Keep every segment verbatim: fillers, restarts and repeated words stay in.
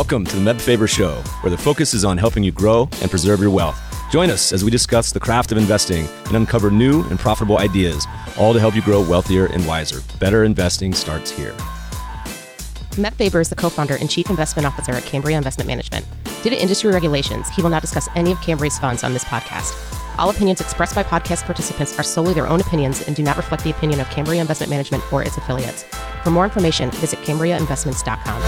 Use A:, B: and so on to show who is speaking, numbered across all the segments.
A: Welcome to the Meb Faber Show, where the focus is on helping you grow and preserve your wealth. Join us as we discuss the craft of investing and uncover new and profitable ideas, all to help you grow wealthier and wiser. Better investing starts here.
B: Meb Faber is the co-founder and chief investment officer at Cambria Investment Management. Due to industry regulations, he will not discuss any of Cambria's funds on this podcast. All opinions expressed by podcast participants are solely their own opinions and do not reflect the opinion of Cambria Investment Management or its affiliates. For more information, visit cambria investments dot com.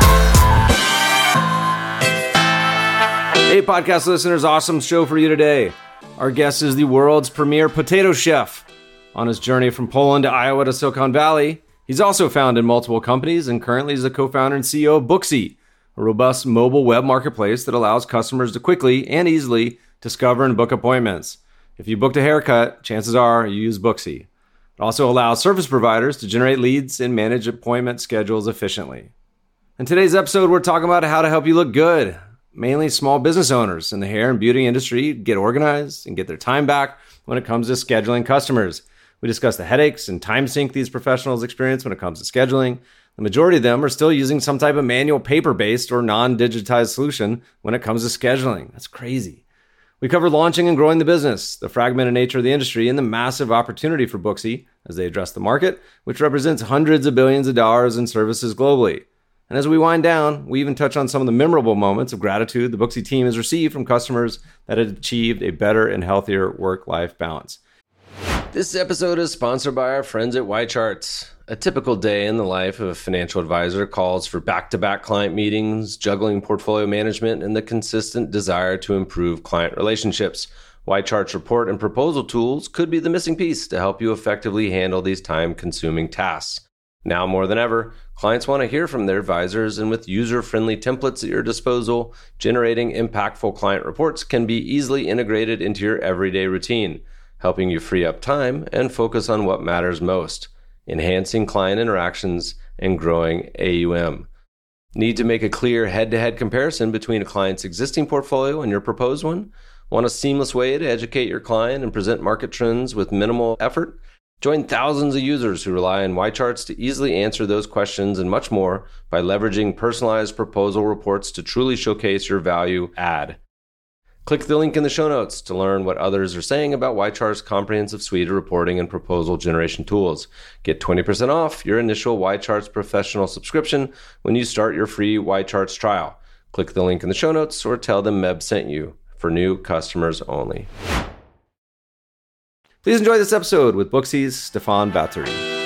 C: Hey, podcast listeners, awesome show for you today. Our guest is the world's premier potato chef. On his journey from Poland to Iowa to Silicon Valley, he's also founded multiple companies and currently is the co-founder and C E O of Booksy, a robust mobile web marketplace that allows customers to quickly and easily discover and book appointments. If you booked a haircut, chances are you use Booksy. It also allows service providers to generate leads and manage appointment schedules efficiently. In today's episode, we're talking about how to help you look good. Mainly small business owners in the hair and beauty industry get organized and get their time back when it comes to scheduling customers. We discuss the headaches and time sink these professionals experience when it comes to scheduling. The majority of them are still using some type of manual paper-based or non-digitized solution when it comes to scheduling. That's crazy. We cover launching and growing the business, the fragmented nature of the industry, and the massive opportunity for Booksy as they address the market, which represents hundreds of billions of dollars in services globally. And as we wind down, we even touch on some of the memorable moments of gratitude the Booksy team has received from customers that have achieved a better and healthier work-life balance. This episode is sponsored by our friends at YCharts. A typical day in the life of a financial advisor calls for back-to-back client meetings, juggling portfolio management, and the consistent desire to improve client relationships. YCharts report and proposal tools could be the missing piece to help you effectively handle these time-consuming tasks. Now more than ever, clients want to hear from their advisors, and with user-friendly templates at your disposal, generating impactful client reports can be easily integrated into your everyday routine, helping you free up time and focus on what matters most, enhancing client interactions and growing A U M. Need to make a clear head-to-head comparison between a client's existing portfolio and your proposed one? Want a seamless way to educate your client and present market trends with minimal effort? Join thousands of users who rely on YCharts to easily answer those questions and much more by leveraging personalized proposal reports to truly showcase your value add. Click the link in the show notes to learn what others are saying about YCharts' comprehensive suite of reporting and proposal generation tools. Get twenty percent off your initial YCharts professional subscription when you start your free YCharts trial. Click the link in the show notes or tell them Meb sent you, for new customers only. Please enjoy this episode with Booksy's Stefan Bathory.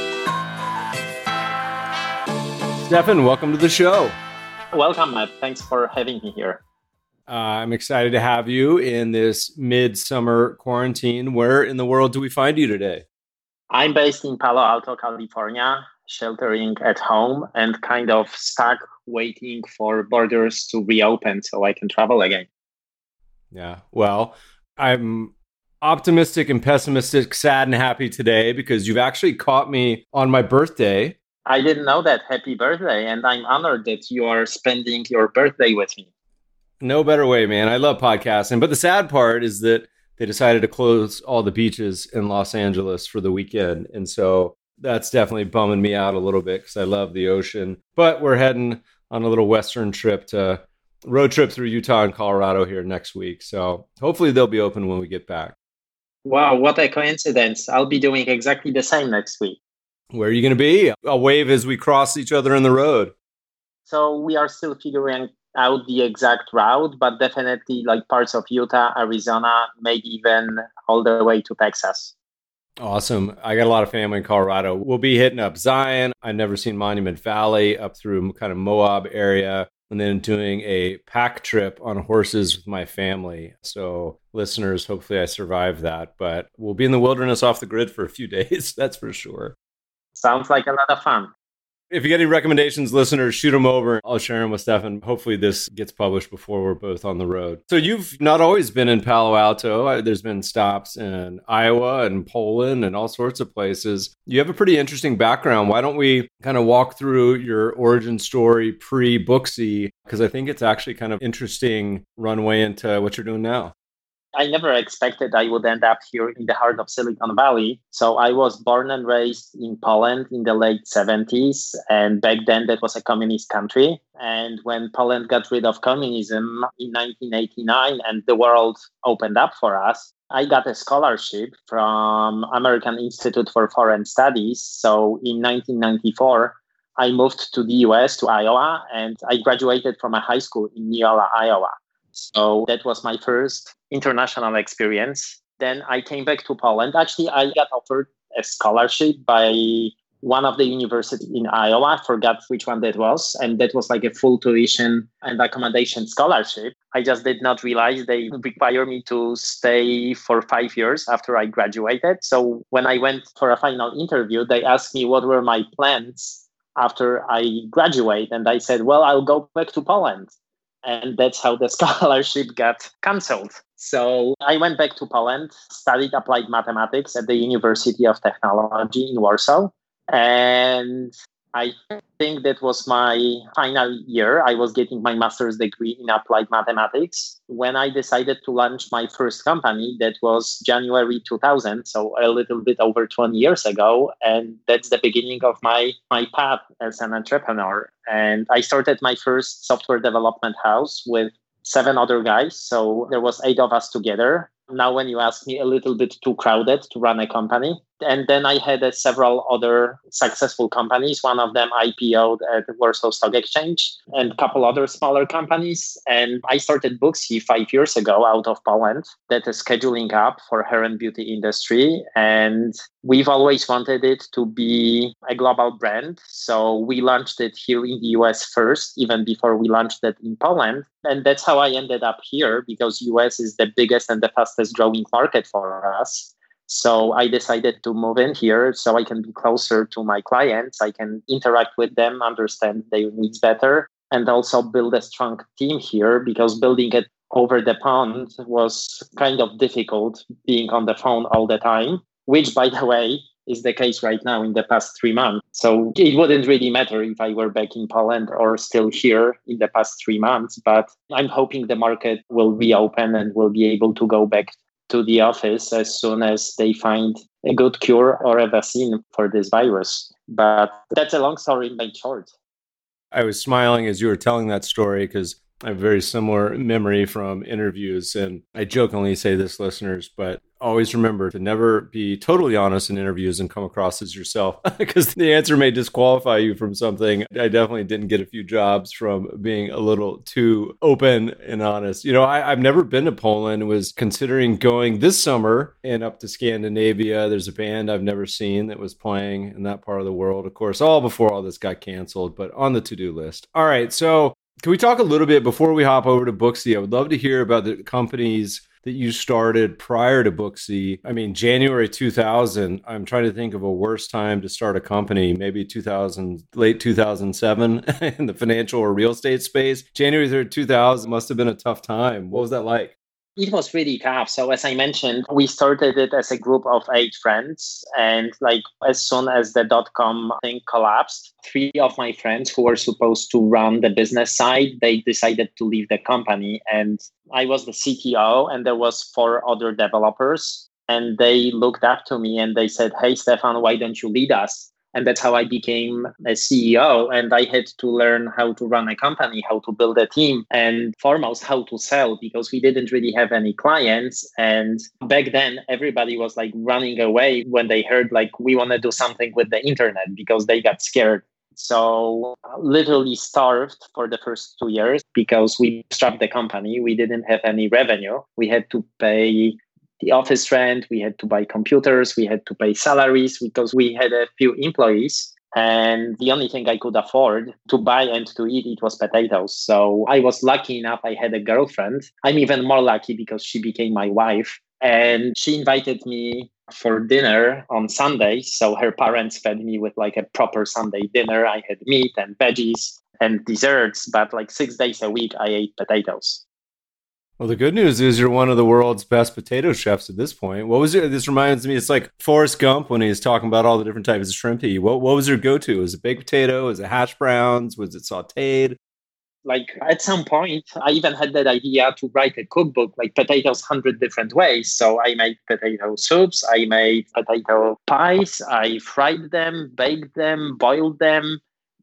C: Stefan, welcome to the show.
D: Welcome, Matt. Thanks for having me here.
C: Uh, I'm excited to have you in this midsummer quarantine. Where in the world do we find you today?
D: I'm based in Palo Alto, California, sheltering at home and kind of stuck waiting for borders to reopen so I can travel again.
C: Yeah, well, I'm optimistic and pessimistic, sad and happy today because you've actually caught me on my birthday.
D: I didn't know that. Happy birthday. And I'm honored that you are spending your birthday with me.
C: No better way, man. I love podcasting. But the sad part is that they decided to close all the beaches in Los Angeles for the weekend. And so that's definitely bumming me out a little bit because I love the ocean. But we're heading on a little Western trip to road trip through Utah and Colorado here next week. So hopefully they'll be open when we get back.
D: Wow, what a coincidence. I'll be doing exactly the same next week.
C: Where are you going to be? I'll wave as we cross each other in the road.
D: So we are still figuring out the exact route, but definitely like parts of Utah, Arizona, maybe even all the way to Texas.
C: Awesome. I got a lot of family in Colorado. We'll be hitting up Zion. I've never seen Monument Valley, up through kind of Moab area, and then doing a pack trip on horses with my family. So listeners, hopefully I survive that, but we'll be in the wilderness off the grid for a few days. That's for sure.
D: Sounds like a lot of fun.
C: If you get any recommendations, listeners, shoot them over. I'll share them with Stefan. Hopefully this gets published before we're both on the road. So you've not always been in Palo Alto. There's been stops in Iowa and Poland and all sorts of places. You have a pretty interesting background. Why don't we kind of walk through your origin story pre-Booksy? Because I think it's actually kind of interesting runway into what you're doing now.
D: I never expected I would end up here in the heart of Silicon Valley. So I was born and raised in Poland in the late seventies. And back then that was a communist country. And when Poland got rid of communism in nineteen eighty-nine and the world opened up for us, I got a scholarship from American Institute for Foreign Studies. So in nineteen ninety-four, I moved to the U S, to Iowa, and I graduated from a high school in Neola, Iowa. So that was my first international experience. Then I came back to Poland. Actually, I got offered a scholarship by one of the universities in Iowa. I forgot which one that was. And that was like a full tuition and accommodation scholarship. I just did not realize they require me to stay for five years after I graduated. So when I went for a final interview, they asked me what were my plans after I graduate. And I said, well, I'll go back to Poland. And that's how the scholarship got canceled. So I went back to Poland, studied applied mathematics at the University of Technology in Warsaw. And I think that was my final year. I was getting my master's degree in applied mathematics when I decided to launch my first company. That was January two thousand, so a little bit over twenty years ago. And that's the beginning of my, my path as an entrepreneur. And I started my first software development house with seven other guys. So there was eight of us together. Now, when you ask me, a little bit too crowded to run a company. And then I had uh, several other successful companies. One of them I P O'd at the Warsaw Stock Exchange and a couple other smaller companies. And I started Booksy five years ago out of Poland. That is scheduling app for hair and beauty industry. And we've always wanted it to be a global brand. So we launched it here in the U S first, even before we launched it in Poland. And that's how I ended up here, because U S is the biggest and the fastest growing market for us. So I decided to move in here so I can be closer to my clients. I can interact with them, understand their needs better, and also build a strong team here, because building it over the pond was kind of difficult, being on the phone all the time, which, by the way, is the case right now in the past three months. So it wouldn't really matter if I were back in Poland or still here in the past three months. But I'm hoping the market will reopen and we'll be able to go back to the office as soon as they find a good cure or a vaccine for this virus. But that's a long story made short.
C: I was smiling as you were telling that story because I have a very similar memory from interviews. And I jokingly say this, listeners, but always remember to never be totally honest in interviews and come across as yourself, because the answer may disqualify you from something. I definitely didn't get a few jobs from being a little too open and honest. You know, I, I've never been to Poland, was considering going this summer and up to Scandinavia. There's a band I've never seen that was playing in that part of the world, of course, all before all this got canceled, but on the to-do list. All right, so can we talk a little bit before we hop over to Booksy? I would love to hear about the companies that you started prior to Booksy. I mean, January two thousand, I'm trying to think of a worse time to start a company, maybe two thousand, late two thousand seven in the financial or real estate space. January third, two thousand must have been a tough time. What was that like?
D: It was really tough. So as I mentioned, we started it as a group of eight friends. And like as soon as the dot-com thing collapsed, three of my friends who were supposed to run the business side, they decided to leave the company. And I was the C T O and there was four other developers. And they looked up to me and they said, hey, Stefan, why don't you lead us? And that's how I became a C E O. And I had to learn how to run a company, how to build a team, and foremost, how to sell, because we didn't really have any clients. And back then, everybody was like running away when they heard like, we want to do something with the internet, because they got scared. So literally starved for the first two years because we strapped the company. We didn't have any revenue. We had to pay the office rent, we had to buy computers, we had to pay salaries because we had a few employees. And the only thing I could afford to buy and to eat, it was potatoes. So I was lucky enough, I had a girlfriend. I'm even more lucky because she became my wife. And she invited me for dinner on Sundays. So her parents fed me with like a proper Sunday dinner. I had meat and veggies and desserts, but like six days a week, I ate potatoes.
C: Well, the good news is you're one of the world's best potato chefs at this point. What was it? This reminds me, it's like Forrest Gump when he's talking about all the different types of shrimp he eat. What, what was your go-to? Was it baked potato? Was it hash browns? Was it sauteed?
D: Like at some point, I even had that idea to write a cookbook, like potatoes one hundred different ways. So I made potato soups, I made potato pies, I fried them, baked them, boiled them,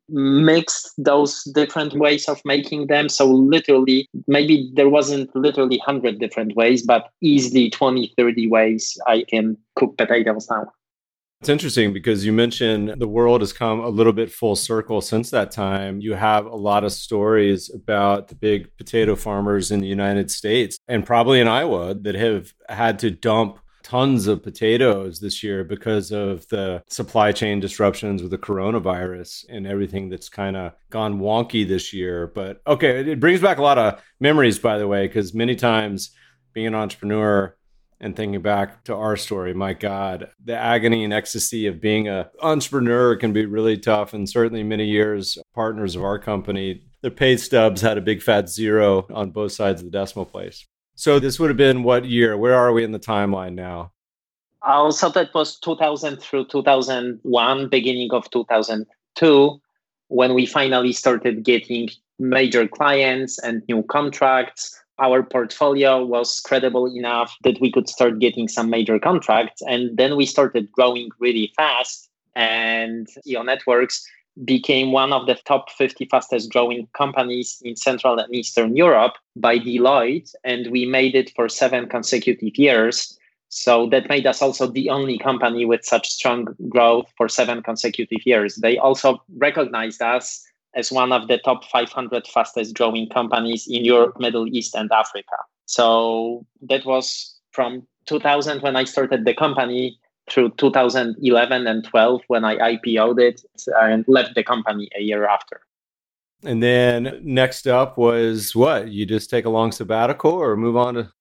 D: mixed those different ways of making them. So literally, maybe there wasn't literally one hundred different ways, but easily twenty, thirty ways I can cook potatoes now.
C: It's interesting because you mentioned the world has come a little bit full circle since that time. You have a lot of stories about the big potato farmers in the United States and probably in Iowa that have had to dump tons of potatoes this year because of the supply chain disruptions with the coronavirus and everything that's kind of gone wonky this year. But okay, it brings back a lot of memories, by the way, because many times being an entrepreneur and thinking back to our story, my God, the agony and ecstasy of being an entrepreneur can be really tough. And certainly many years, partners of our company, their pay stubs had a big fat zero on both sides of the decimal place. So this would have been what year? Where are we in the timeline now?
D: Oh, so that was two thousand through two thousand one, beginning of two thousand two, when we finally started getting major clients and new contracts. Our portfolio was credible enough that we could start getting some major contracts. And then we started growing really fast. And E O Networks became one of the top fifty fastest growing companies in Central and Eastern Europe by Deloitte. And we made it for seven consecutive years. So that made us also the only company with such strong growth for seven consecutive years. They also recognized us as one of the top five hundred fastest growing companies in Europe, Middle East, and Africa. So that was from two thousand when I started the company through two thousand eleven and twelve when I I P O'd it and left the company a year after.
C: And then next up was what? You just take a long sabbatical or move on to?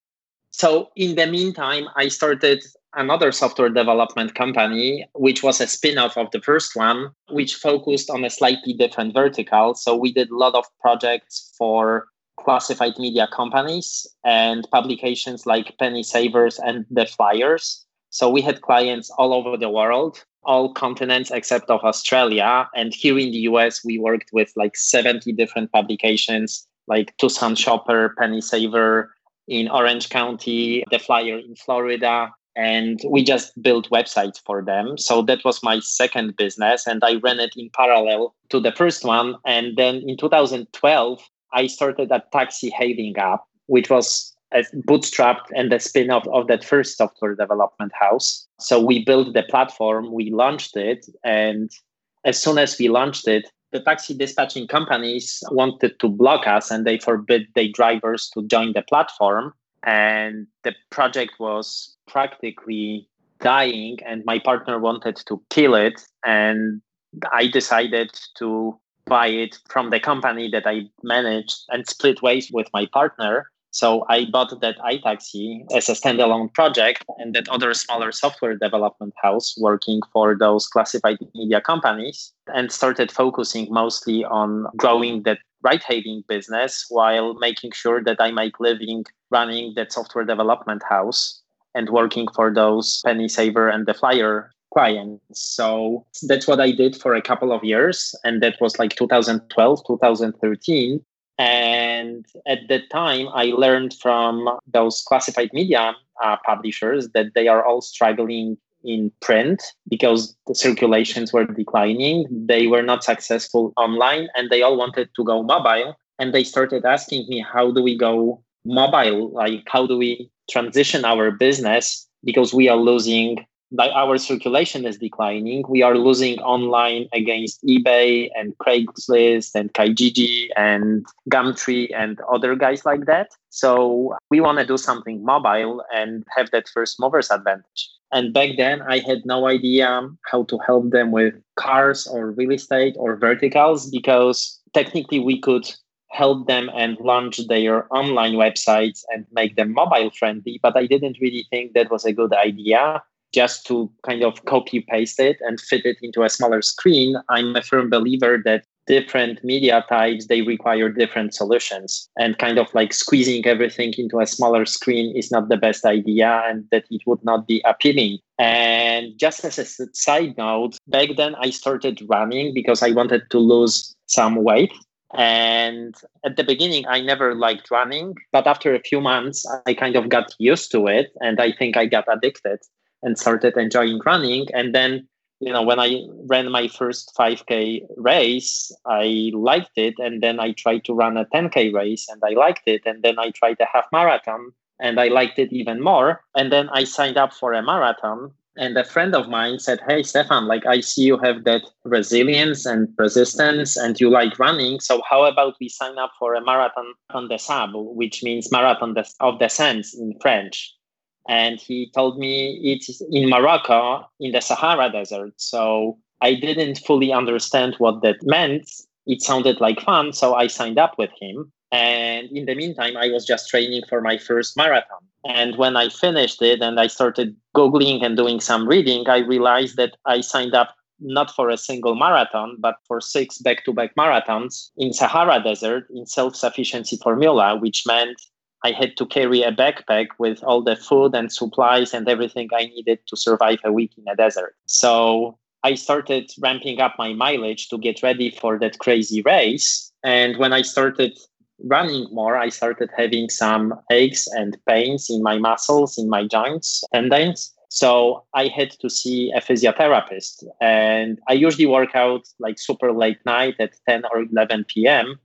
D: So in the meantime, I started another software development company, which was a spin-off of the first one, which focused on a slightly different vertical. So we did a lot of projects for classified media companies and publications like Penny Savers and The Flyers. So we had clients all over the world, all continents except of Australia. And here in the U S, we worked with like seventy different publications like Tucson Shopper, Penny Saver in Orange County, The Flyer in Florida. And we just built websites for them. So that was my second business. And I ran it in parallel to the first one. And then in two thousand twelve, I started a taxi hailing app, which was a bootstrapped and a spin-off of that first software development house. So we built the platform, we launched it. And as soon as we launched it, the taxi dispatching companies wanted to block us and they forbid their drivers to join the platform. And the project was practically dying and my partner wanted to kill it. And I decided to buy it from the company that I managed and split ways with my partner. So I bought that iTaxi as a standalone project and that other smaller software development house working for those classified media companies and started focusing mostly on growing that ride-hailing business while making sure that I make living running that software development house and working for those Penny Saver and The Flyer clients. So that's what I did for a couple of years. And that was like two thousand twelve, two thousand thirteen. And at that time, I learned from those classified media uh, publishers that they are all struggling in print because the circulations were declining. They were not successful online and they all wanted to go mobile. And they started asking me, how do we go mobile? Like, how do we transition our business? Because we are losing, like our circulation is declining. We are losing online against eBay and Craigslist and Kijiji and Gumtree and other guys like that. So we want to do something mobile and have that first mover's advantage. And back then, I had no idea how to help them with cars or real estate or verticals because technically we could help them and launch their online websites and make them mobile friendly. But I didn't really think that was a good idea just to kind of copy paste it and fit it into a smaller screen. I'm a firm believer that different media types, they require different solutions and kind of like squeezing everything into a smaller screen is not the best idea and that it would not be appealing. And just as a side note, back then I started running because I wanted to lose some weight. And at the beginning, I never liked running, but after a few months, I kind of got used to it. And I think I got addicted and started enjoying running. And then, you know, when I ran my first five K race, I liked it. And then I tried to run a ten K race and I liked it. And then I tried a half marathon and I liked it even more. And then I signed up for a marathon. And a friend of mine said, hey, Stefan, like I see you have that resilience and persistence and you like running. So how about we sign up for a marathon on the Sable, which means marathon of the sands in French. And he told me it's in Morocco, in the Sahara Desert. So I didn't fully understand what that meant. It sounded like fun. So I signed up with him. And in the meantime, I was just training for my first marathon. And when I finished it and I started Googling and doing some reading, I realized that I signed up not for a single marathon, but for six back-to-back marathons in Sahara Desert in self-sufficiency formula, which meant I had to carry a backpack with all the food and supplies and everything I needed to survive a week in a desert. So I started ramping up my mileage to get ready for that crazy race. And when I started running more, I started having some aches and pains in my muscles, in my joints, tendons. So I had to see a physiotherapist. And I usually work out like super late night at ten or eleven p.m.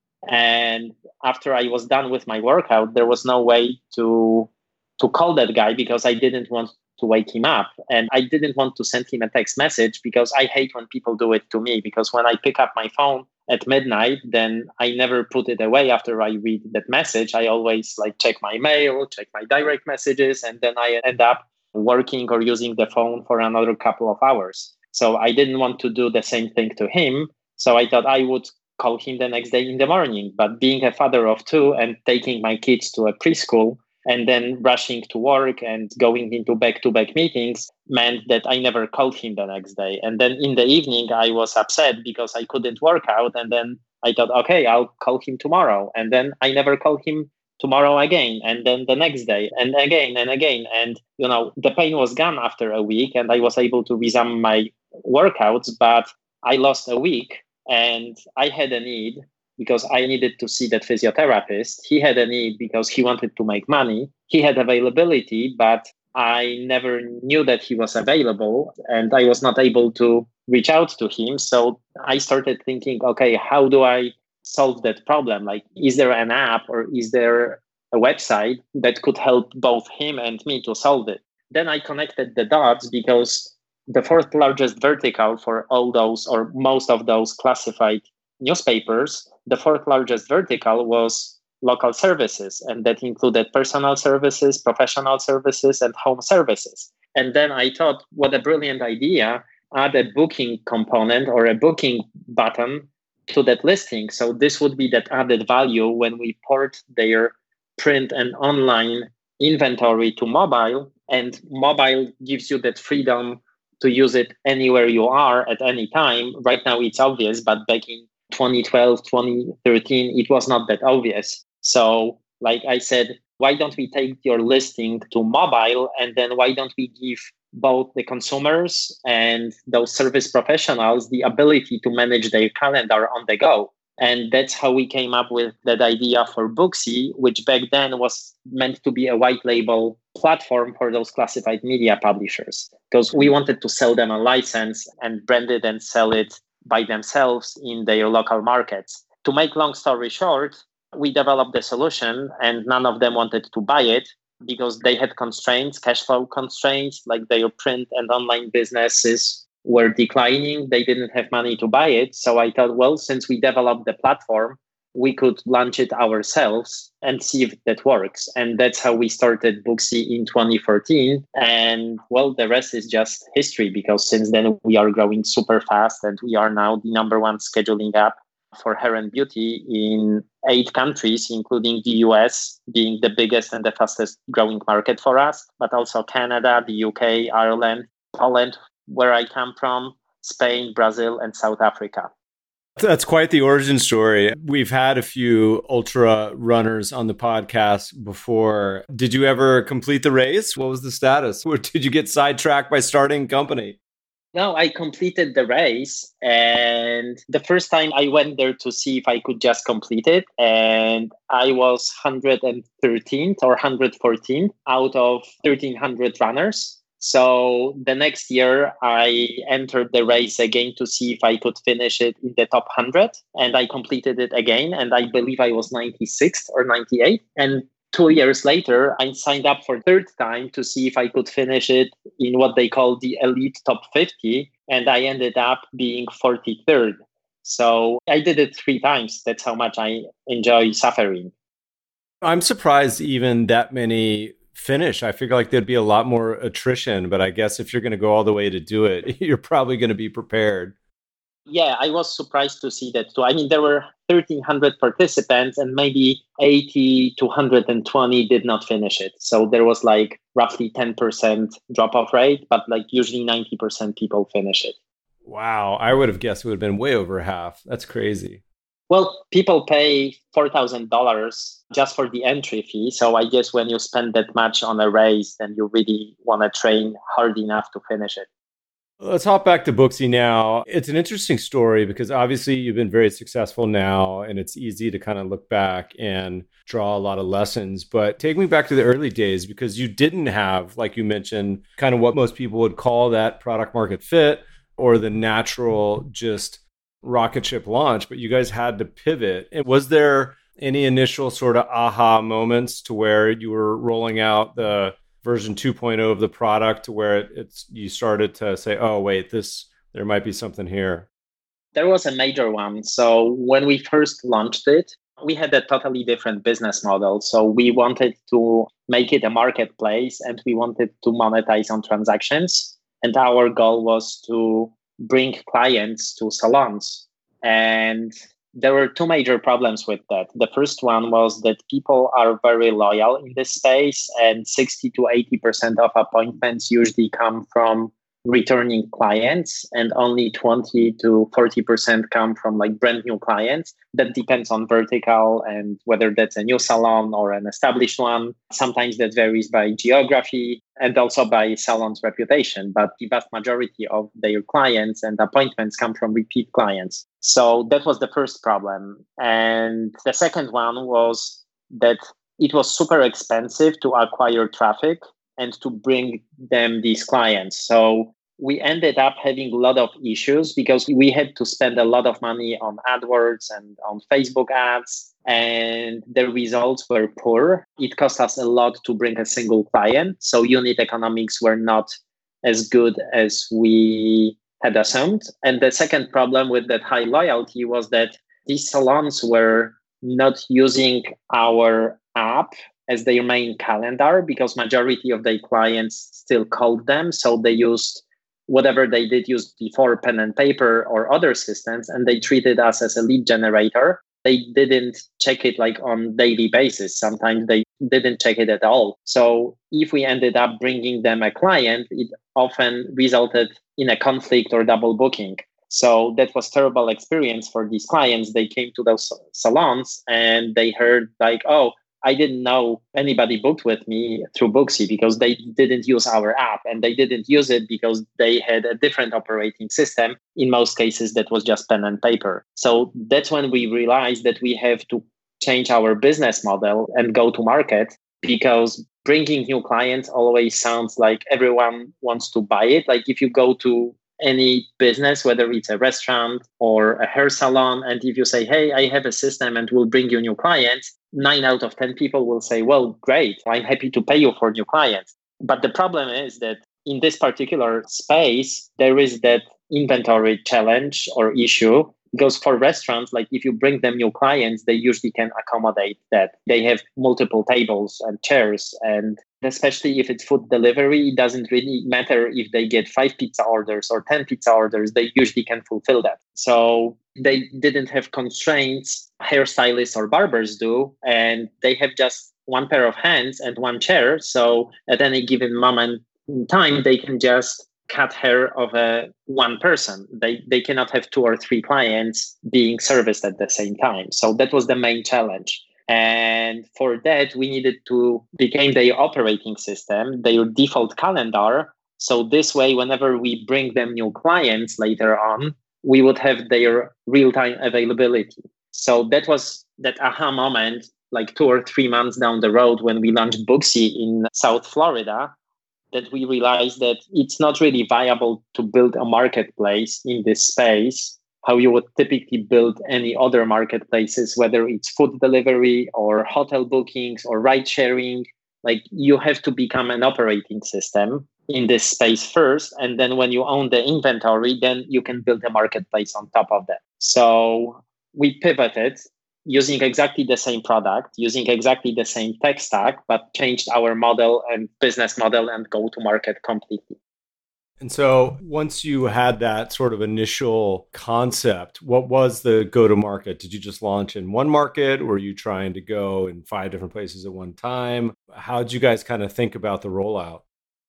D: And after I was done with my workout, there was no way to to call that guy because I didn't want to wake him up. And I didn't want to send him a text message because I hate when people do it to me. Because when I pick up my phone at midnight, then I never put it away after I read that message. I always like check my mail, check my direct messages, and then I end up working or using the phone for another couple of hours. So I didn't want to do the same thing to him. So I thought I would call him the next day in the morning. But being a father of two and taking my kids to a preschool and then rushing to work and going into back-to-back meetings meant that I never called him the next day. And then in the evening, I was upset because I couldn't work out. And then I thought, okay, I'll call him tomorrow. And then I never called him tomorrow again. And then the next day and again and again. And, you know, the pain was gone after a week and I was able to resume my workouts, but I lost a week and I had a need because I needed to see that physiotherapist. He had a need because he wanted to make money. He had availability, but I never knew that he was available and I was not able to reach out to him. So I started thinking, okay, how do I solve that problem? Like, is there an app or is there a website that could help both him and me to solve it? Then I connected the dots because the fourth largest vertical for all those or most of those classified newspapers, the fourth largest vertical was local services, and that included personal services, professional services, and home services. And then I thought, what a brilliant idea, add a booking component or a booking button to that listing. So this would be that added value when we port their print and online inventory to mobile, and mobile gives you that freedom to use it anywhere you are at any time. Right now it's obvious, but back in twenty twelve, twenty thirteen, it was not that obvious. So like I said, why don't we take your listing to mobile, and then why don't we give both the consumers and those service professionals the ability to manage their calendar on the go? And that's how we came up with that idea for Booksy, which back then was meant to be a white label platform for those classified media publishers, because we wanted to sell them a license and brand it and sell it by themselves in their local markets. To make long story short, we developed the solution and none of them wanted to buy it because they had constraints, cash flow constraints, like their print and online businesses were declining. They didn't have money to buy it. So I thought, well, since we developed the platform, we could launch it ourselves and see if that works. And that's how we started Booksy in twenty fourteen. And well, the rest is just history, because since then we are growing super fast and we are now the number one scheduling app for hair and beauty in eight countries, including the U S being the biggest and the fastest growing market for us, but also Canada, the U K, Ireland, Poland, where I come from, Spain, Brazil, and South Africa.
C: That's quite the origin story. We've had a few ultra runners on the podcast before. Did you ever complete the race? What was the status? Or did you get sidetracked by starting a company?
D: No, I completed the race. And the first time I went there to see if I could just complete it. And I was one hundred thirteenth or one hundred fourteenth out of thirteen hundred runners. So the next year, I entered the race again to see if I could finish it in the top one hundred. And I completed it again. And I believe I was ninety-sixth or ninety-eighth. And two years later, I signed up for third time to see if I could finish it in what they call the elite top fifty. And I ended up being forty-third. So I did it three times. That's how much I enjoy suffering.
C: I'm surprised even that many finish. I figure like there'd be a lot more attrition, but I guess if you're going to go all the way to do it, you're probably going to be prepared.
D: Yeah, I was surprised to see that too. I mean, there were thirteen hundred participants and maybe eighty to one hundred twenty did not finish it. So there was like roughly ten percent drop-off rate, but like usually ninety percent people finish it.
C: Wow. I would have guessed it would have been way over half. That's crazy.
D: Well, people pay four thousand dollars just for the entry fee. So I guess when you spend that much on a race, then you really want to train hard enough to finish it.
C: Let's hop back to Booksy now. It's an interesting story because obviously you've been very successful now and it's easy to kind of look back and draw a lot of lessons. But take me back to the early days because you didn't have, like you mentioned, kind of what most people would call that product market fit or the natural just rocket ship launch, but you guys had to pivot. And was there any initial sort of aha moments to where you were rolling out the version two point oh of the product to where it, it's you started to say, oh, wait, this there might be something here?
D: There was a major one. So when we first launched it, we had a totally different business model. So we wanted to make it a marketplace and we wanted to monetize on transactions. And our goal was to bring clients to salons. And there were two major problems with that. The first one was that people are very loyal in this space, and sixty to eighty percent of appointments usually come from returning clients, and only twenty to forty percent come from like brand new clients. That depends on vertical and whether that's a new salon or an established one. Sometimes that varies by geography and also by salon's reputation, but the vast majority of their clients and appointments come from repeat clients. So that was the first problem. And the second one was that it was super expensive to acquire traffic and to bring them these clients. So we ended up having a lot of issues because we had to spend a lot of money on AdWords and on Facebook ads, and the results were poor. It cost us a lot to bring a single client. So unit economics were not as good as we had assumed. And the second problem with that high loyalty was that these salons were not using our app as their main calendar because majority of their clients still called them. So they used whatever they did use before, pen and paper or other systems, and they treated us as a lead generator. They didn't check it like on daily basis. Sometimes they didn't check it at all. So if we ended up bringing them a client, it often resulted in a conflict or double booking. So that was terrible experience for these clients. They came to those salons and they heard like, oh, I didn't know anybody booked with me through Booksy because they didn't use our app, and they didn't use it because they had a different operating system. In most cases, that was just pen and paper. So that's when we realized that we have to change our business model and go to market, because bringing new clients always sounds like everyone wants to buy it. Like if you go to any business, whether it's a restaurant or a hair salon, and if you say, hey, I have a system and we'll bring you new clients, nine out of ten people will say, well, great, I'm happy to pay you for new clients. But the problem is that in this particular space, there is that inventory challenge or issue. Because for restaurants, like if you bring them new clients, they usually can accommodate that. They have multiple tables and chairs, and especially if it's food delivery, it doesn't really matter if they get five pizza orders or ten pizza orders, they usually can fulfill that. So they didn't have constraints hairstylists or barbers do, and they have just one pair of hands and one chair. So at any given moment in time, they can just cut hair of a one person. They they cannot have two or three clients being serviced at the same time. So that was the main challenge. And for that, we needed to become their operating system, their default calendar, So this way, whenever we bring them new clients later on, we would have their real-time availability. So that was that aha moment, like two or three months down the road when we launched Booksy in South Florida, that we realized that it's not really viable to build a marketplace in this space, how you would typically build any other marketplaces, whether it's food delivery or hotel bookings or ride sharing. Like you have to become an operating system in this space first. And then when you own the inventory, then you can build a marketplace on top of that. So we pivoted using exactly the same product, using exactly the same tech stack, but changed our model and business model and go to market completely.
C: And so once you had that sort of initial concept, what was the go-to-market? Did you just launch in one market? Were you trying to go in five different places at one time? How did you guys kind of think about the rollout?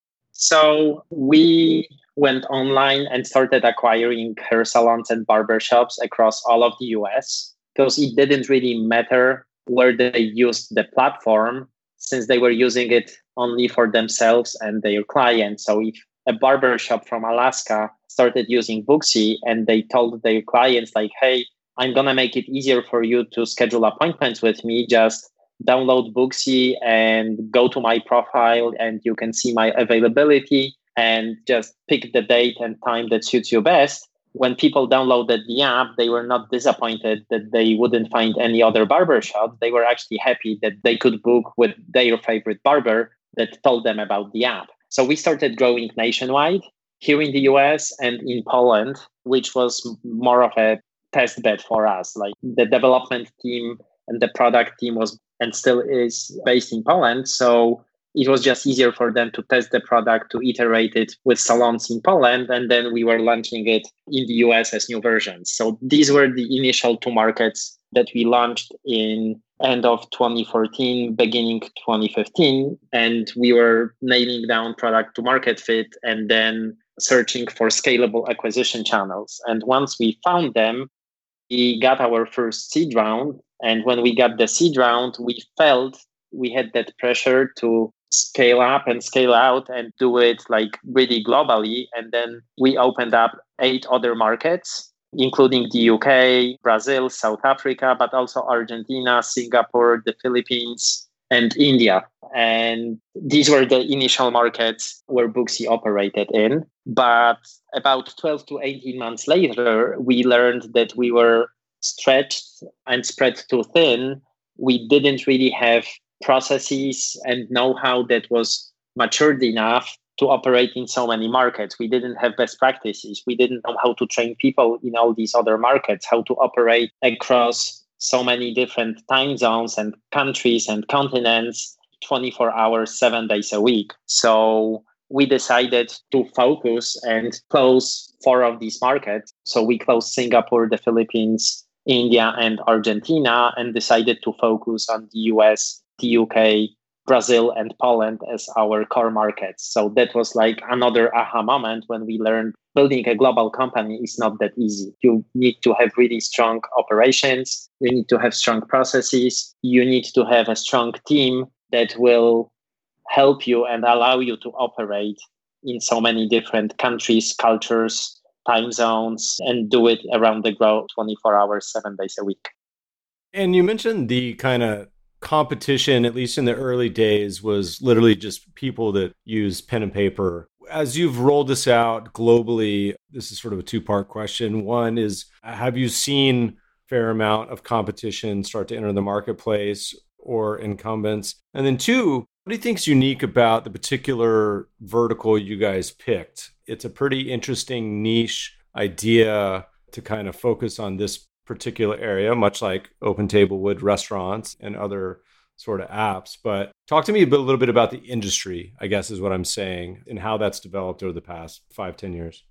D: So we went online and started acquiring hair salons and barbershops across all of the U S because it didn't really matter where they used the platform since they were using it only for themselves and their clients. So if a barbershop from Alaska started using Booksy and they told their clients like, hey, I'm going to make it easier for you to schedule appointments with me. Just download Booksy and go to my profile and you can see my availability and just pick the date and time that suits you best. When people downloaded the app, they were not disappointed that they wouldn't find any other barbershop. They were actually happy that they could book with their favorite barber that told them about the app. So we started growing nationwide here in the U S and in Poland, which was more of a test bed for us. Like the development team and the product team was and still is based in Poland. So it was just easier for them to test the product, to iterate it with salons in Poland. And then we were launching it in the U S as new versions. So these were the initial two markets that we launched in end of twenty fourteen, beginning twenty fifteen. And we were nailing down product to market fit and then searching for scalable acquisition channels. And once we found them, we got our first seed round. And when we got the seed round, we felt we had that pressure to scale up and scale out and do it like really globally. And then we opened up eight other markets, including the U K, Brazil, South Africa, but also Argentina, Singapore, the Philippines, and India. And these were the initial markets where Booksy operated in. But about twelve to eighteen months later, we learned that we were stretched and spread too thin. We didn't really have processes and know-how that was matured enough to operate in so many markets. We didn't have best practices. We didn't know how to train people in all these other markets, how to operate across so many different time zones and countries and continents, twenty-four hours, seven days a week. So we decided to focus and close four of these markets. So we closed Singapore, the Philippines, India, and Argentina, and decided to focus on the U S, the U K, Brazil, and Poland as our core markets. So that was like another aha moment when we learned building a global company is not that easy. You need to have really strong operations. You need to have strong processes. You need to have a strong team that will help you and allow you to operate in so many different countries, cultures, time zones, and do it around the globe twenty-four hours, seven days a week.
C: And you mentioned the kind of competition, at least in the early days, was literally just people that use pen and paper. As you've rolled this out globally, this is sort of a two-part question. One is, have you seen a fair amount of competition start to enter the marketplace or incumbents? And then two, what do you think is unique about the particular vertical you guys picked? It's a pretty interesting niche idea to kind of focus on this particular area, much like OpenTable would restaurants and other sort of apps. But talk to me a, bit, a little bit about the industry, I guess is what I'm saying, and how that's developed over the past five, ten years.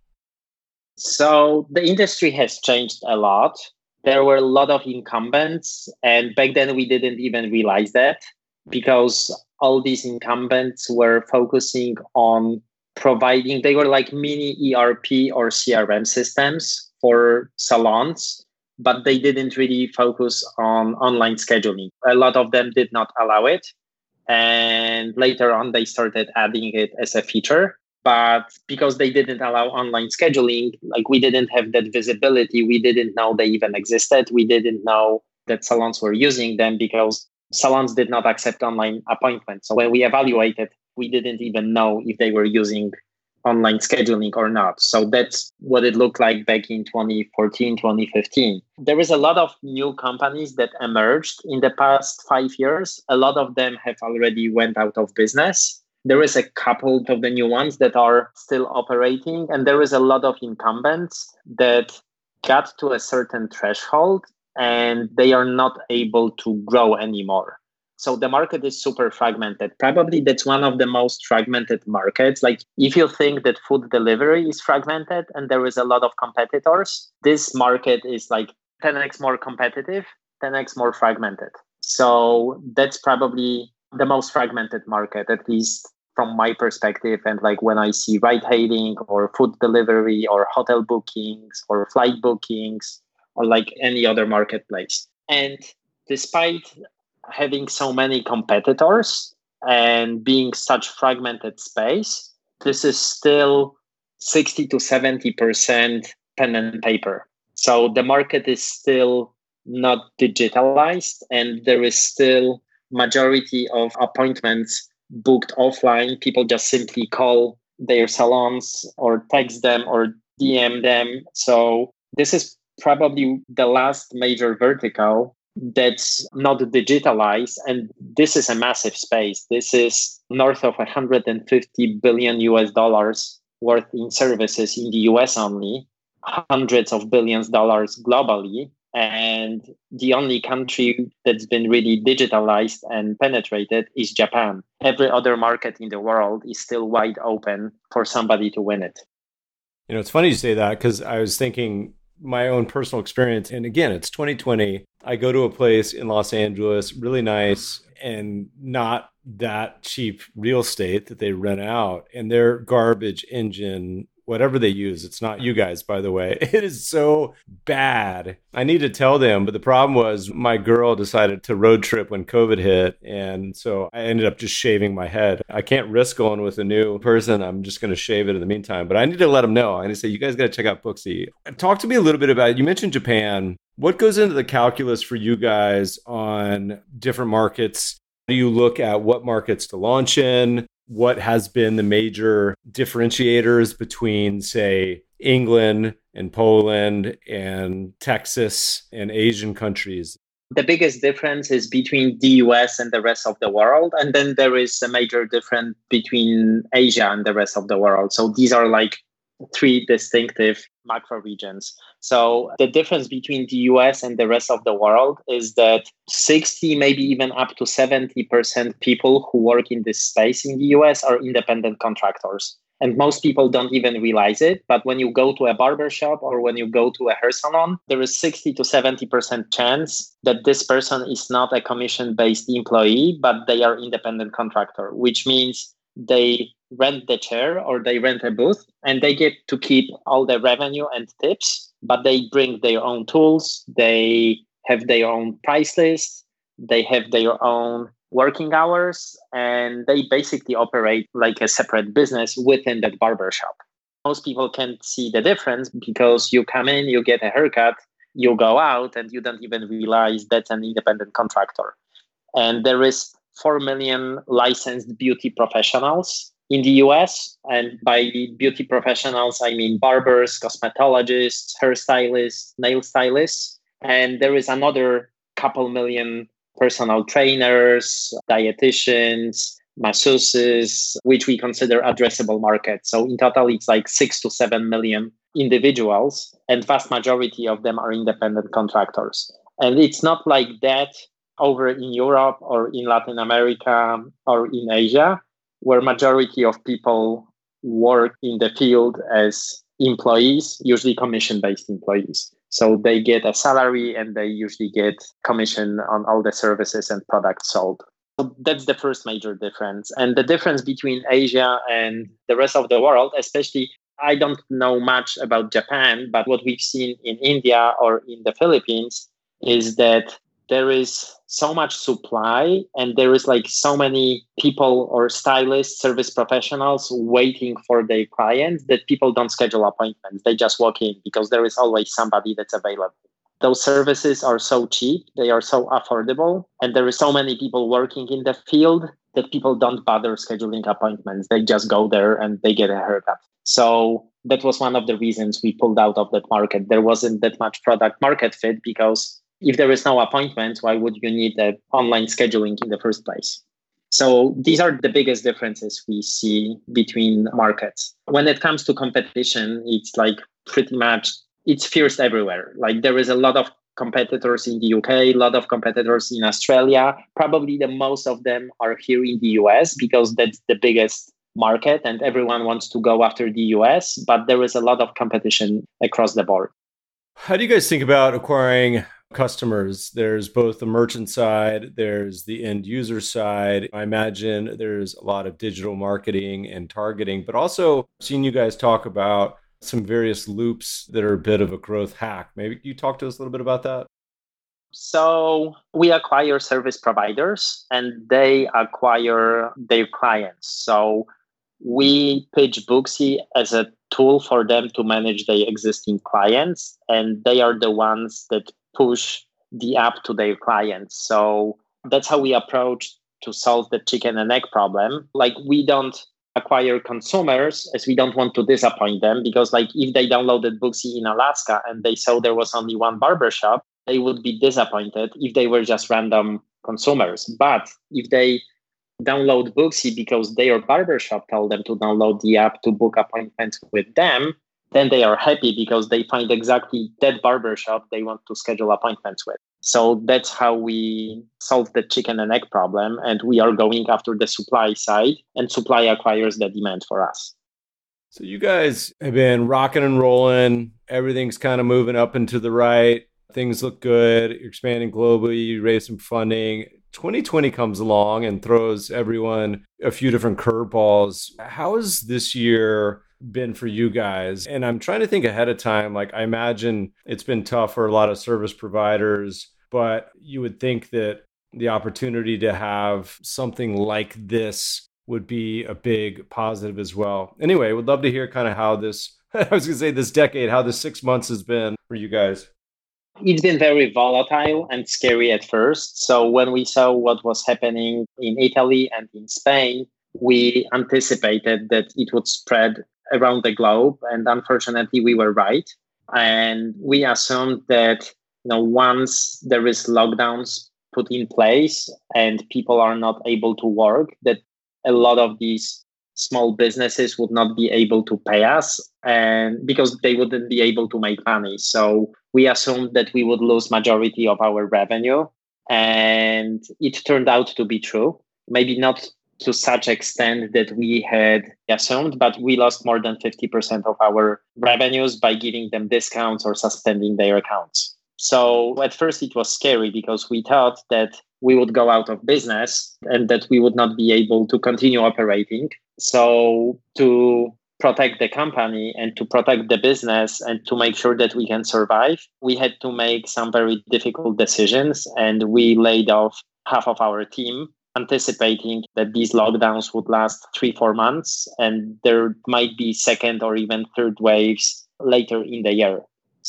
D: So the industry has changed a lot. There were a lot of incumbents, and back then we didn't even realize that because all these incumbents were focusing on providing, they were like mini E R P or C R M systems for salons, but they didn't really focus on online scheduling. A lot of them did not allow it. And later on, they started adding it as a feature. But because they didn't allow online scheduling, like we didn't have that visibility. We didn't know they even existed. We didn't know that salons were using them because salons did not accept online appointments. So when we evaluated, we didn't even know if they were using online scheduling or not. So that's what it looked like back in twenty fourteen, twenty fifteen. There is a lot of new companies that emerged in the past five years. A lot of them have already went out of business. There is a couple of the new ones that are still operating, and there is a lot of incumbents that got to a certain threshold and they are not able to grow anymore. So the market is super fragmented. Probably that's one of the most fragmented markets. Like if you think that food delivery is fragmented and there is a lot of competitors, this market is like ten x more competitive, ten x more fragmented. So that's probably the most fragmented market, at least from my perspective. And like when I see ride hailing or food delivery or hotel bookings or flight bookings or like any other marketplace. And despite having so many competitors and being such fragmented space, this is still sixty to seventy percent pen and paper. So the market is still not digitalized, and there is still majority of appointments booked offline. People just simply call their salons or text them or D M them. So this is probably the last major vertical that's not digitalized. And this is a massive space. This is north of one hundred fifty billion U S dollars worth in services in the U S only, hundreds of billions of dollars globally. And the only country that's been really digitalized and penetrated is Japan. Every other market in the world is still wide open for somebody to win it.
C: You know, it's funny you say that because I was thinking my own personal experience. And again, it's twenty twenty. I go to a place in Los Angeles, really nice and not that cheap real estate that they rent out. And their garbage engine, whatever they use, it's not you guys, by the way, it is so bad. I need to tell them. But the problem was my girl decided to road trip when COVID hit. And so I ended up just shaving my head. I can't risk going with a new person. I'm just going to shave it in the meantime. But I need to let them know. I need to say, you guys got to check out Booksy. Talk to me a little bit about it. You mentioned Japan. What goes into the calculus for you guys on different markets? Do you look at what markets to launch in? What has been the major differentiators between, say, England and Poland and Texas and Asian countries?
D: The biggest difference is between the U S and the rest of the world. And then there is a major difference between Asia and the rest of the world. So these are like three distinctive macro regions. So the difference between the U S and the rest of the world is that sixty, maybe even up to seventy percent people who work in this space in the U S are independent contractors. And most people don't even realize it. But when you go to a barber shop or when you go to a hair salon, there is sixty to seventy percent chance that this person is not a commission-based employee, but they are independent contractor, which means they rent the chair or they rent a booth and they get to keep all the revenue and tips, but they bring their own tools. They have their own price list. They have their own working hours, and they basically operate like a separate business within that barbershop. Most people can't see the difference because you come in, you get a haircut, you go out, and you don't even realize that's an independent contractor. And there is four million licensed beauty professionals in the U S. And by beauty professionals, I mean barbers, cosmetologists, hairstylists, nail stylists. And there is another couple million personal trainers, dietitians, masseuses, which we consider addressable market. So in total, it's like six to seven million individuals, and vast majority of them are independent contractors. And it's not like that over in Europe or in Latin America or in Asia, where majority of people work in the field as employees, usually commission-based employees. So they get a salary and they usually get commission on all the services and products sold. So that's the first major difference. And the difference between Asia and the rest of the world, especially, I don't know much about Japan, but what we've seen in India or in the Philippines is that there is so much supply and there is like so many people or stylists, service professionals waiting for their clients that people don't schedule appointments. They just walk in because there is always somebody that's available. Those services are so cheap, they are so affordable, and there is so many people working in the field that people don't bother scheduling appointments. They just go there and they get a haircut. So that was one of the reasons we pulled out of that market. There wasn't that much product market fit because if there is no appointment, why would you need the online scheduling in the first place? So these are the biggest differences we see between markets. When it comes to competition, it's like pretty much, it's fierce everywhere. Like there is a lot of competitors in the U K, a lot of competitors in Australia. Probably the most of them are here in the U S because that's the biggest market and everyone wants to go after the U S, but there is a lot of competition across the board.
C: How do you guys think about acquiring customers? There's both the merchant side, there's the end user side. I imagine there's a lot of digital marketing and targeting, but also seeing you guys talk about some various loops that are a bit of a growth hack. Maybe you talk to us a little bit about that?
D: So we acquire service providers and they acquire their clients. So we pitch Booksy as a tool for them to manage their existing clients, and they are the ones that push the app to their clients. So that's how we approach to solve the chicken and egg problem. Like we don't acquire consumers as we don't want to disappoint them, because like if they downloaded Booksy in Alaska and they saw there was only one barbershop, they would be disappointed if they were just random consumers. But if they download Booksy because their barbershop told them to download the app to book appointments with them, then they are happy because they find exactly that barbershop they want to schedule appointments with. So that's how we solve the chicken and egg problem. And we are going after the supply side, and supply acquires the demand for us.
C: So you guys have been rocking and rolling. Everything's kind of moving up and to the right. Things look good. You're expanding globally. You raised some funding. twenty twenty comes along and throws everyone a few different curveballs. How has this year been for you guys? And I'm trying to think ahead of time. Like, I imagine it's been tough for a lot of service providers, but you would think that the opportunity to have something like this would be a big positive as well. Anyway, would love to hear kind of how this, I was going to say this decade, how this six months has been for you guys.
D: It's been very volatile and scary at first. So when we saw what was happening in Italy and in Spain, we anticipated that it would spread around the globe. And unfortunately, we were right. And we assumed that, you know, once there is lockdowns put in place and people are not able to work, that a lot of these small businesses would not be able to pay us, and because they wouldn't be able to make money. So we assumed that we would lose majority of our revenue, and it turned out to be true. Maybe not to such extent that we had assumed, but we lost more than fifty percent of our revenues by giving them discounts or suspending their accounts. So at first it was scary because we thought that we would go out of business and that we would not be able to continue operating. So to protect the company and to protect the business and to make sure that we can survive, we had to make some very difficult decisions, and we laid off half of our team, anticipating that these lockdowns would last three, four months, and there might be second or even third waves later in the year.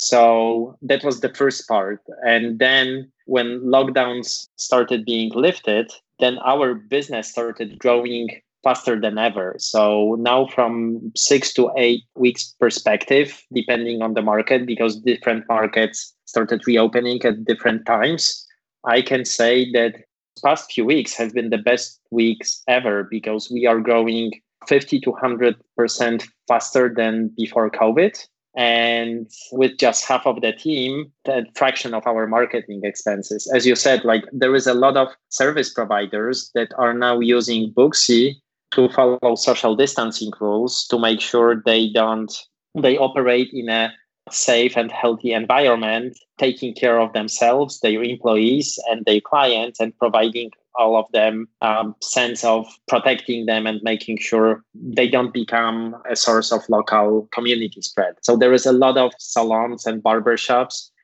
D: So that was the first part. And then when lockdowns started being lifted, then our business started growing faster than ever. So now from six to eight weeks perspective, depending on the market, because different markets started reopening at different times, I can say that past few weeks have been the best weeks ever, because we are growing fifty to one hundred percent faster than before COVID. And with just half of the team, a fraction of our marketing expenses. As you said, like there is a lot of service providers that are now using Booksy to follow social distancing rules to make sure they don't, they operate in a safe and healthy environment, taking care of themselves, their employees and their clients, and providing all of them um, sense of protecting them and making sure they don't become a source of local community spread. So there is a lot of salons and barbershops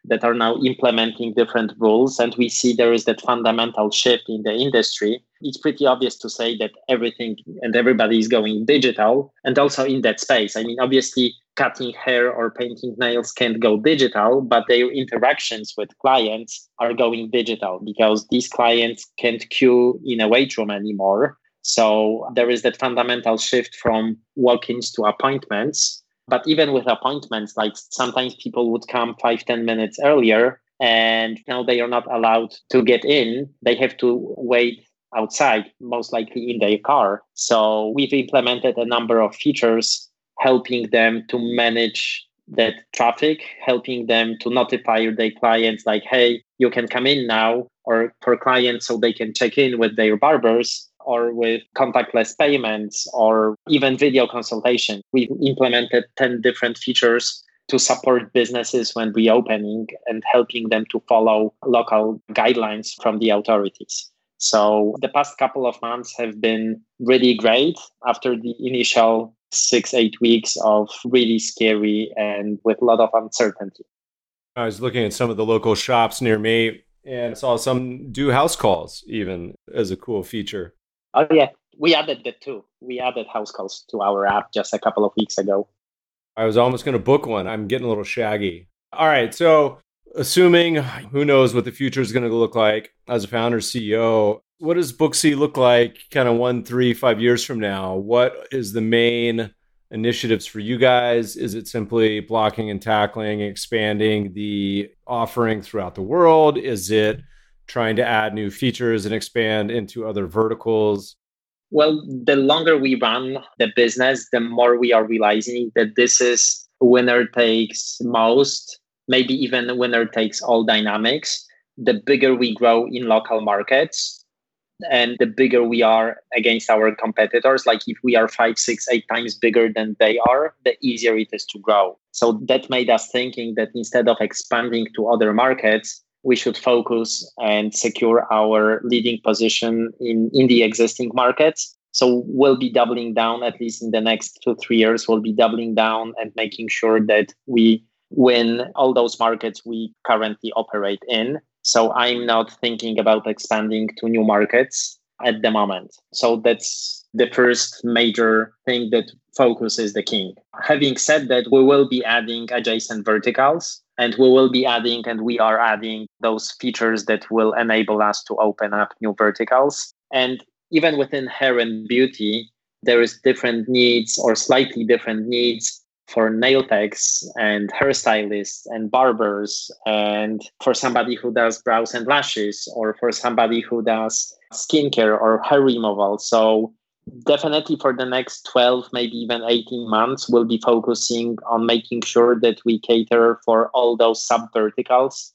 D: that are now implementing different rules. And we see there is that fundamental shift in the industry. It's pretty obvious to say that everything and everybody is going digital. And also in that space, I mean, obviously cutting hair or painting nails can't go digital, but their interactions with clients are going digital because these clients can't queue in a wait room anymore. So there is that fundamental shift from walk-ins to appointments. But even with appointments, like sometimes people would come five, ten minutes earlier, and now they are not allowed to get in. They have to wait outside, most likely in their car. So we've implemented a number of features helping them to manage that traffic, helping them to notify their clients like, hey, you can come in now, or for clients so they can check in with their barbers, or with contactless payments, or even video consultation. We've implemented ten different features to support businesses when reopening and helping them to follow local guidelines from the authorities. So the past couple of months have been really great after the initial six, eight weeks of really scary and with a lot of uncertainty.
C: I was looking at some of the local shops near me and saw some do house calls even as a cool feature.
D: Oh, yeah. We added that too. We added house calls to our app just a couple of weeks ago.
C: I was almost going to book one. I'm getting a little shaggy. All right. So assuming who knows what the future is going to look like as a founder C E O, what does Booksy look like kind of one, three, five years from now? What is the main initiatives for you guys? Is it simply blocking and tackling, expanding the offering throughout the world? Is it trying to add new features and expand into other verticals?
D: Well, the longer we run the business, the more we are realizing that this is winner takes most, maybe even winner takes all dynamics. The bigger we grow in local markets and the bigger we are against our competitors, like if we are five, six, eight times bigger than they are, the easier it is to grow. So that made us thinking that instead of expanding to other markets, we should focus and secure our leading position in, in the existing markets. So we'll be doubling down, at least in the next two, three years, we'll be doubling down and making sure that we win all those markets we currently operate in. So I'm not thinking about expanding to new markets at the moment. So that's the first major thing, that focus is the king. Having said that, we will be adding adjacent verticals. And we will be adding, and we are adding those features that will enable us to open up new verticals. And even within hair and beauty, there is different needs or slightly different needs for nail techs and hairstylists and barbers, and for somebody who does brows and lashes, or for somebody who does skincare or hair removal. So definitely for the next twelve, maybe even eighteen months, we'll be focusing on making sure that we cater for all those sub-verticals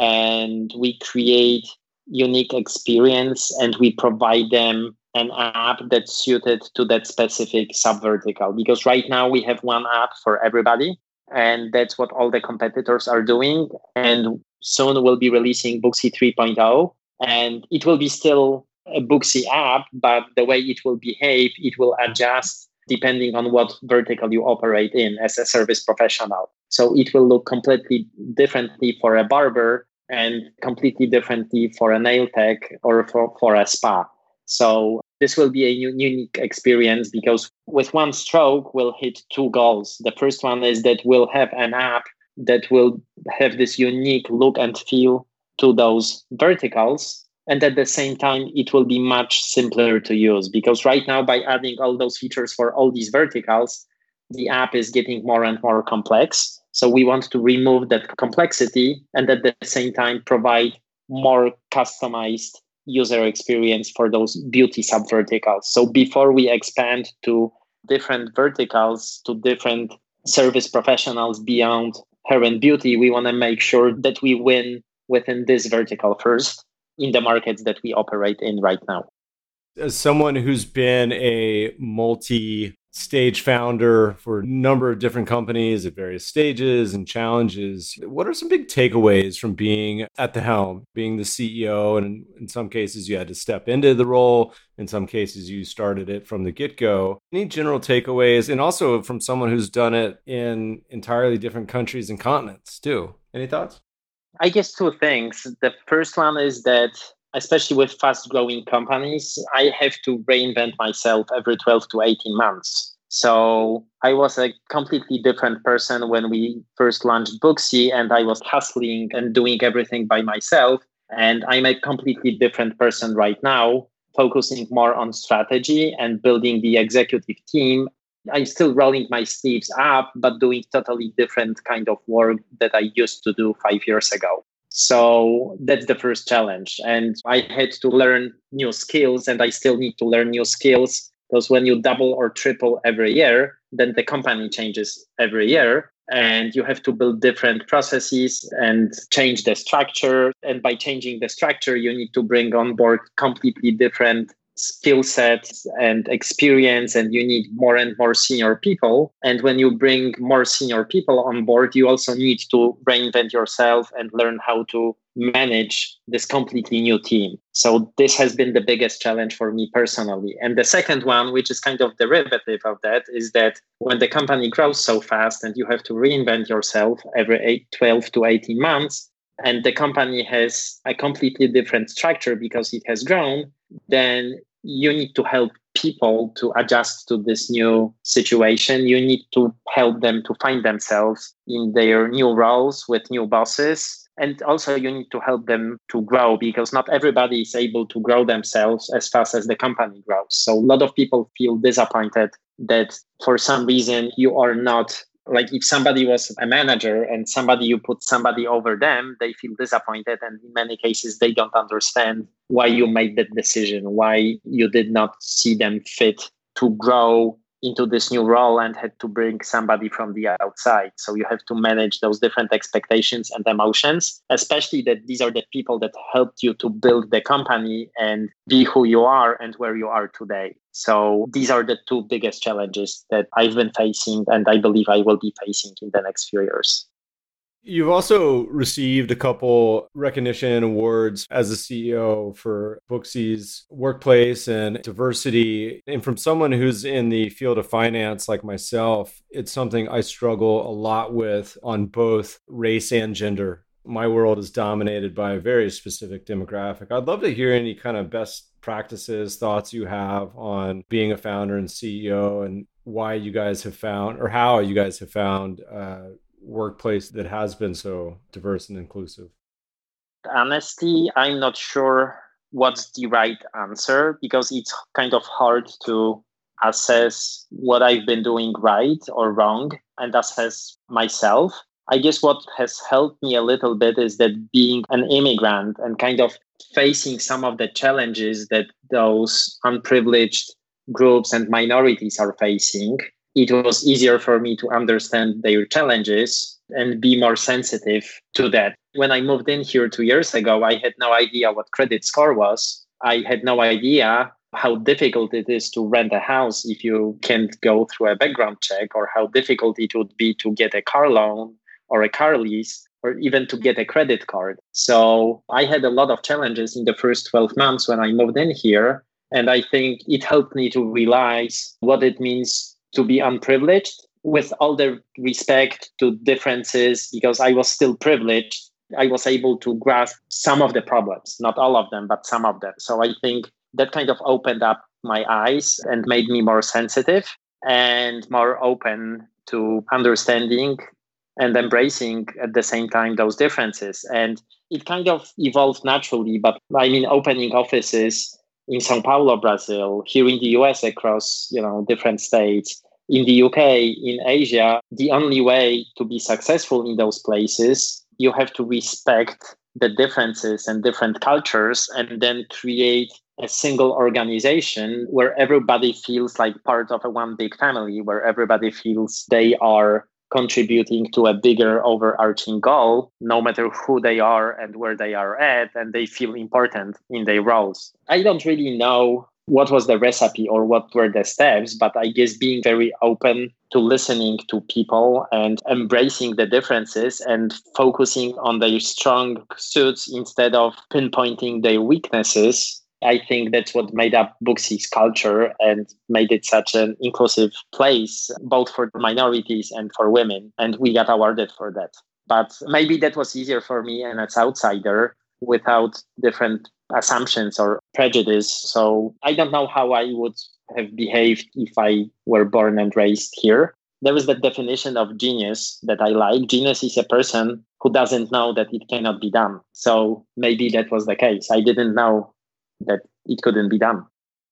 D: and we create unique experience and we provide them an app that's suited to that specific sub-vertical. Because right now we have one app for everybody, and that's what all the competitors are doing. And soon we'll be releasing Booksy three point oh, and it will be still a Booksy app, but the way it will behave, it will adjust depending on what vertical you operate in as a service professional. So it will look completely differently for a barber and completely differently for a nail tech or for, for a spa. So this will be a unique experience because with one stroke, we'll hit two goals. The first one is that we'll have an app that will have this unique look and feel to those verticals. And at the same time, it will be much simpler to use because right now, by adding all those features for all these verticals, the app is getting more and more complex. So we want to remove that complexity and at the same time provide more customized user experience for those beauty sub-verticals. So before we expand to different verticals, to different service professionals beyond hair and beauty, we want to make sure that we win within this vertical first in the markets that we operate in right now.
C: As someone who's been a multi-stage founder for a number of different companies at various stages and challenges, what are some big takeaways from being at the helm, being the C E O? And in some cases, you had to step into the role. In some cases, you started it from the get-go. Any general takeaways? And also from someone who's done it in entirely different countries and continents too. Any thoughts?
D: I guess two things. The first one is that, especially with fast growing companies, I have to reinvent myself every twelve to eighteen months. So I was a completely different person when we first launched Booksy, and I was hustling and doing everything by myself. And I'm a completely different person right now, focusing more on strategy and building the executive team. I'm still rolling my sleeves up, but doing totally different kind of work that I used to do five years ago. So that's the first challenge. And I had to learn new skills, and I still need to learn new skills, because when you double or triple every year, then the company changes every year. And you have to build different processes and change the structure. And by changing the structure, you need to bring on board completely different skill sets and experience, and you need more and more senior people. And when you bring more senior people on board, you also need to reinvent yourself and learn how to manage this completely new team. So this has been the biggest challenge for me personally. And the second one, which is kind of derivative of that, is that when the company grows so fast and you have to reinvent yourself every eight, twelve to eighteen months, and the company has a completely different structure because it has grown, then you need to help people to adjust to this new situation. You need to help them to find themselves in their new roles with new bosses. And also you need to help them to grow, because not everybody is able to grow themselves as fast as the company grows. So a lot of people feel disappointed that for some reason you are not, like if somebody was a manager and somebody, you put somebody over them, they feel disappointed. And in many cases, they don't understand why you made that decision, why you did not see them fit to grow into this new role and had to bring somebody from the outside. So you have to manage those different expectations and emotions, especially that these are the people that helped you to build the company and be who you are and where you are today. So these are the two biggest challenges that I've been facing, and I believe I will be facing in the next few years.
C: You've also received a couple recognition awards as a C E O for Booksy's workplace and diversity. And from someone who's in the field of finance like myself, it's something I struggle a lot with on both race and gender. My world is dominated by a very specific demographic. I'd love to hear any kind of best practices, thoughts you have on being a founder and C E O, and why you guys have found, or how you guys have found, uh, workplace that has been so diverse and inclusive?
D: Honestly, I'm not sure what's the right answer, because it's kind of hard to assess what I've been doing right or wrong and assess myself. I guess what has helped me a little bit is that being an immigrant and kind of facing some of the challenges that those unprivileged groups and minorities are facing, it was easier for me to understand their challenges and be more sensitive to that. When I moved in here two years ago, I had no idea what credit score was. I had no idea how difficult it is to rent a house if you can't go through a background check, or how difficult it would be to get a car loan or a car lease, or even to get a credit card. So I had a lot of challenges in the first twelve months when I moved in here. And I think it helped me to realize what it means to be unprivileged, with all the respect to differences, because I was still privileged. I was able to grasp some of the problems, not all of them, but some of them. So I think that kind of opened up my eyes and made me more sensitive and more open to understanding and embracing at the same time those differences. And it kind of evolved naturally. But I mean, opening offices in São Paulo, Brazil, here in the U S, across, you know, different states, in the U K, in Asia, the only way to be successful in those places, you have to respect the differences and different cultures, and then create a single organization where everybody feels like part of a one big family, where everybody feels they are contributing to a bigger overarching goal, no matter who they are and where they are at, and they feel important in their roles. I don't really know what was the recipe or what were the steps, but I guess being very open to listening to people and embracing the differences and focusing on their strong suits instead of pinpointing their weaknesses. I think that's what made up Booksy's culture and made it such an inclusive place, both for minorities and for women. And we got awarded for that. But maybe that was easier for me and as outsider without different assumptions or prejudice. So I don't know how I would have behaved if I were born and raised here. There is that definition of genius that I like. Genius is a person who doesn't know that it cannot be done. So maybe that was the case. I didn't know that it couldn't be done.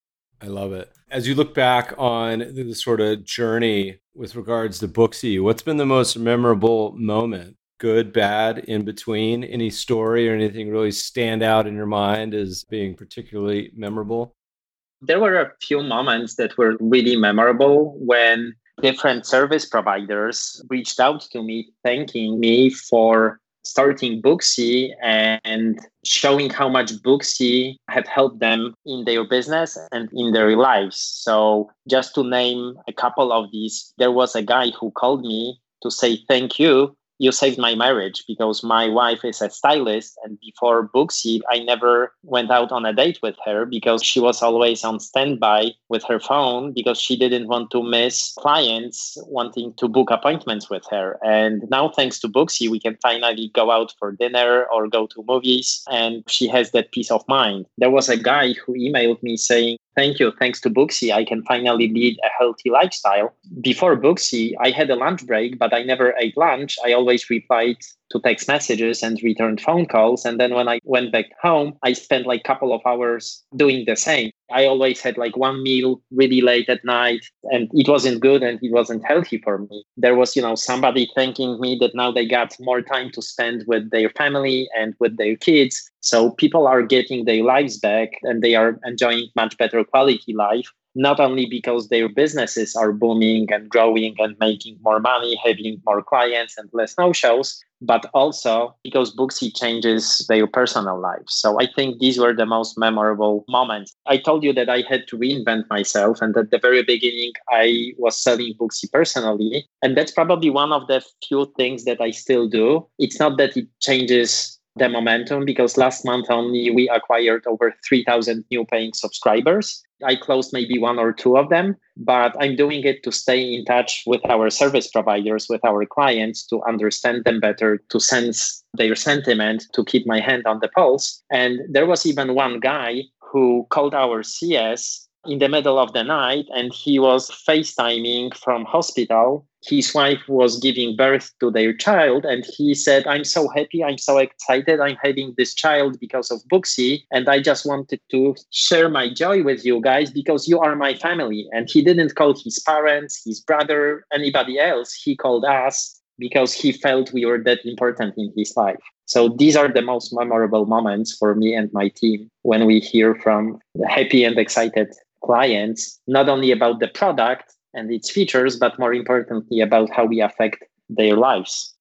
C: I love it. As you look back on the sort of journey with regards to Booksy, what's been the most memorable moment? Good, bad, in between? Any story or anything really stand out in your mind as being particularly memorable?
D: There were a few moments that were really memorable when different service providers reached out to me, thanking me for starting Booksy and showing how much Booksy had helped them in their business and in their lives. So just to name a couple of these, there was a guy who called me to say, thank you. You saved my marriage, because my wife is a stylist, and before Booksy, I never went out on a date with her because she was always on standby with her phone because she didn't want to miss clients wanting to book appointments with her. And now, thanks to Booksy, we can finally go out for dinner or go to movies, and she has that peace of mind. There was a guy who emailed me saying, thank you. Thanks to Booksy, I can finally lead a healthy lifestyle. Before Booksy, I had a lunch break, but I never ate lunch. I always replied to text messages and returned phone calls. And then when I went back home, I spent like a couple of hours doing the same. I always had like one meal really late at night, and it wasn't good and it wasn't healthy for me. There was, you know, somebody thanking me that now they got more time to spend with their family and with their kids. So people are getting their lives back and they are enjoying much better quality life, not only because their businesses are booming and growing and making more money, having more clients and less no-shows, but also because Booksy changes their personal lives. So I think these were the most memorable moments. I told you that I had to reinvent myself, and at the very beginning, I was selling Booksy personally. And that's probably one of the few things that I still do. It's not that it changes the momentum, because last month only we acquired over three thousand new paying subscribers. I closed maybe one or two of them, but I'm doing it to stay in touch with our service providers, with our clients, to understand them better, to sense their sentiment, to keep my hand on the pulse. And there was even one guy who called our C S in the middle of the night, and he was FaceTiming from hospital. His wife was giving birth to their child, and he said, I'm so happy, I'm so excited, I'm having this child because of Booksy, and I just wanted to share my joy with you guys because you are my family. And he didn't call his parents, his brother, anybody else. He called us because he felt we were that important in his life. So these are the most memorable moments for me and my team when we hear from the happy and excited clients, not only about the product and its features, but more importantly, about how we affect their lives.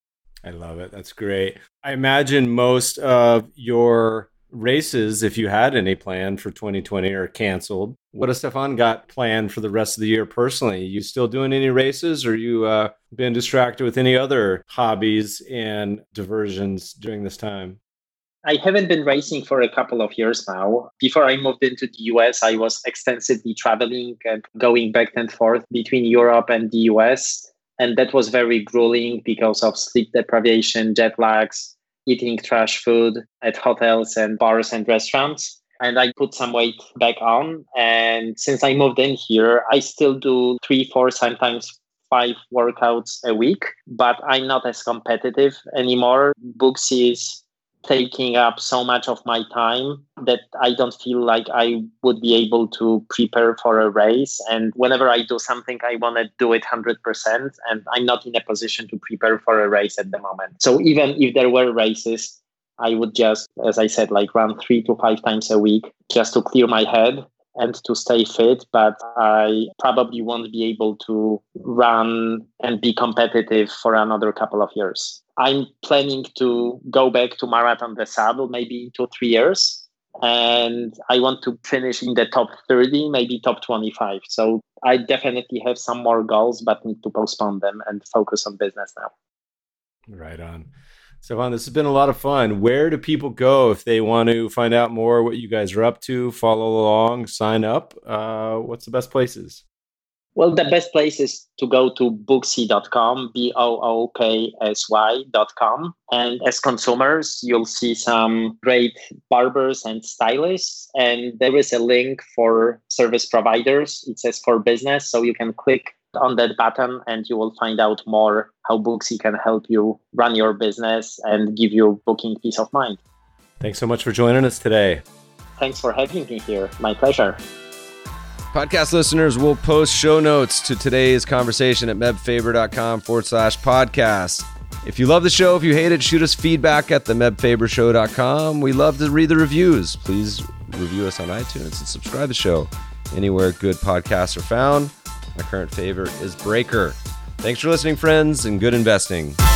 C: I love it. That's great. I imagine most of your races, if you had any planned for twenty twenty, are canceled. What has Stefan got planned for the rest of the year personally? You still doing any races, or you uh, been distracted with any other hobbies and diversions during this time?
D: I haven't been racing for a couple of years now. Before I moved into the U S, I was extensively traveling and going back and forth between Europe and the U S. And that was very grueling because of sleep deprivation, jet lags, eating trash food at hotels and bars and restaurants. And I put some weight back on. And since I moved in here, I still do three, four, sometimes five workouts a week, but I'm not as competitive anymore. Booksy is taking up so much of my time that I don't feel like I would be able to prepare for a race. And whenever I do something, I want to do it one hundred percent. And I'm not in a position to prepare for a race at the moment. So even if there were races, I would just, as I said, like run three to five times a week just to clear my head and to stay fit. But I probably won't be able to run and be competitive for another couple of years. I'm planning to go back to Marathon des Sables maybe in two, three years. And I want to finish in the top thirty, maybe top twenty-five. So I definitely have some more goals, but need to postpone them and focus on business now.
C: Right on. Stefan, this has been a lot of fun. Where do people go if they want to find out more what you guys are up to, follow along, sign up? Uh, what's the best places?
D: Well, the best place is to go to booksy dot com, B O O K S Y dot com. And as consumers, you'll see some great barbers and stylists. And there is a link for service providers. It says for business. So you can click on that button and you will find out more how Booksy can help you run your business and give you booking peace of mind.
C: Thanks so much for joining us today.
D: Thanks for having me here. My pleasure.
C: Podcast listeners will post show notes to today's conversation at mebfaber.com forward slash podcast. If you love the show, if you hate it, shoot us feedback at the meb faber show dot com. We love to read the reviews. Please review us on iTunes and subscribe to the show anywhere good podcasts are found. My current favorite is Breaker. Thanks for listening, friends, and good investing.